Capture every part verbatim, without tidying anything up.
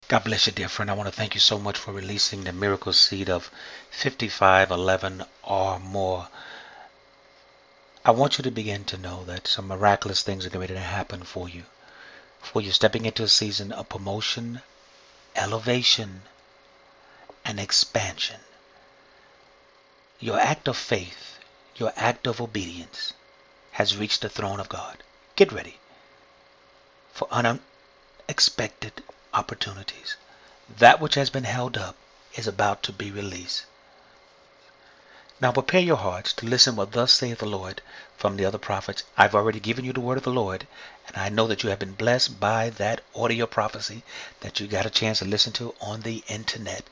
God bless you, dear friend. I want to thank you so much for releasing the miracle seed of fifty-five eleven or more. I want you to begin to know that some miraculous things are going to happen for you. For you stepping into a season of promotion, elevation, and expansion. Your act of faith, your act of obedience has reached the throne of God. Get ready for unexpected opportunities. That which has been held up is about to be released. Now prepare your hearts to listen what thus saith the Lord from the other prophets. I've already given you the word of the Lord, and I know that you have been blessed by that audio prophecy that you got a chance to listen to on the internet.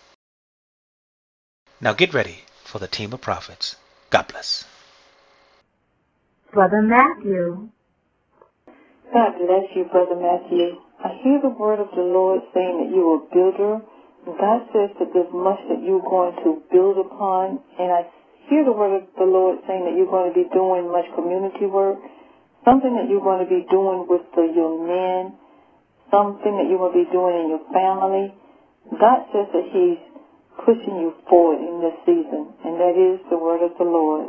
Now get ready for the team of prophets. God bless. Brother Matthew. God bless you, Brother Matthew. I hear the word of the Lord saying that you're a builder. God says that there's much that you're going to build upon, and I hear the word of the Lord saying that you're going to be doing much community work, something that you're going to be doing with the young men, something that you're going to be doing in your family. God says that He's pushing you forward in this season, and that is the word of the Lord.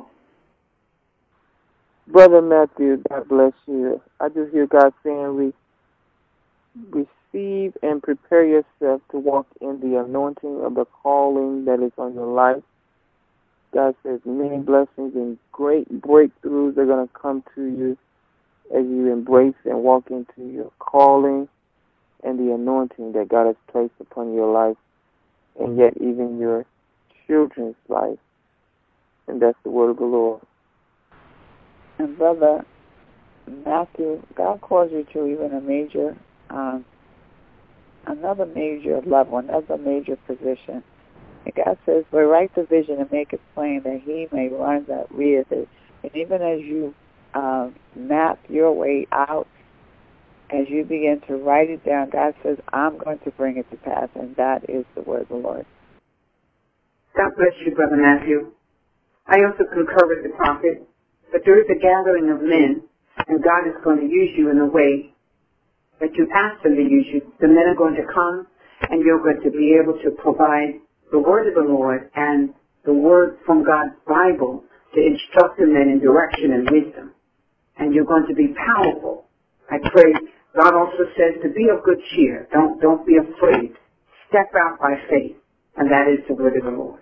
Brother Matthew, God bless you. I just hear God saying, we receive and prepare yourself to walk in the anointing of the calling that is on your life. God says many blessings and great breakthroughs are going to come to you as you embrace and walk into your calling and the anointing that God has placed upon your life, and yet even your children's life. And that's the word of the Lord. And Brother Matthew, God calls you to even a major, um, another major level, another major position. And God says, "But write the vision and make it plain that He may run that readeth it." And even as you uh, map your way out, as you begin to write it down, God says, "I'm going to bring it to pass," and that is the word of the Lord. God bless you, Brother Matthew. I also concur with the prophet, but there is a gathering of men, and God is going to use you in a way that you asked Him to use you. The men are going to come, and you're going to be able to provide the word of the Lord and the word from God's Bible to instruct the men in direction and wisdom. And you're going to be powerful. I pray. God also says to be of good cheer. Don't, don't be afraid. Step out by faith, and that is the word of the Lord.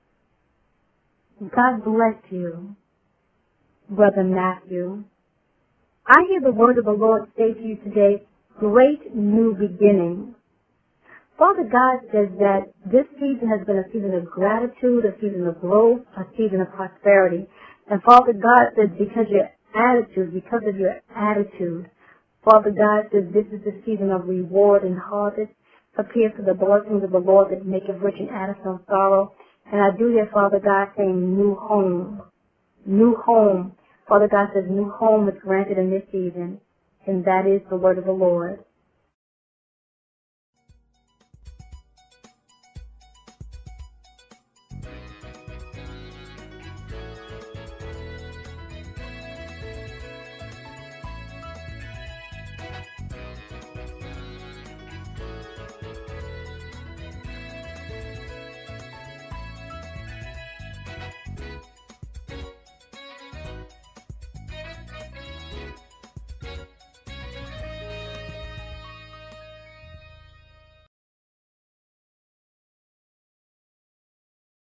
God bless you, Brother Matthew. I hear the word of the Lord say to you today, great new beginnings. Father God says that this season has been a season of gratitude, a season of growth, a season of prosperity. And Father God says because your attitude, because of your attitude, Father God says this is the season of reward and harvest. Prepare for the blessings of the Lord that maketh rich and addeth no sorrow. And I do hear Father God saying new home, new home. Father God says new home is granted in this season, and that is the word of the Lord.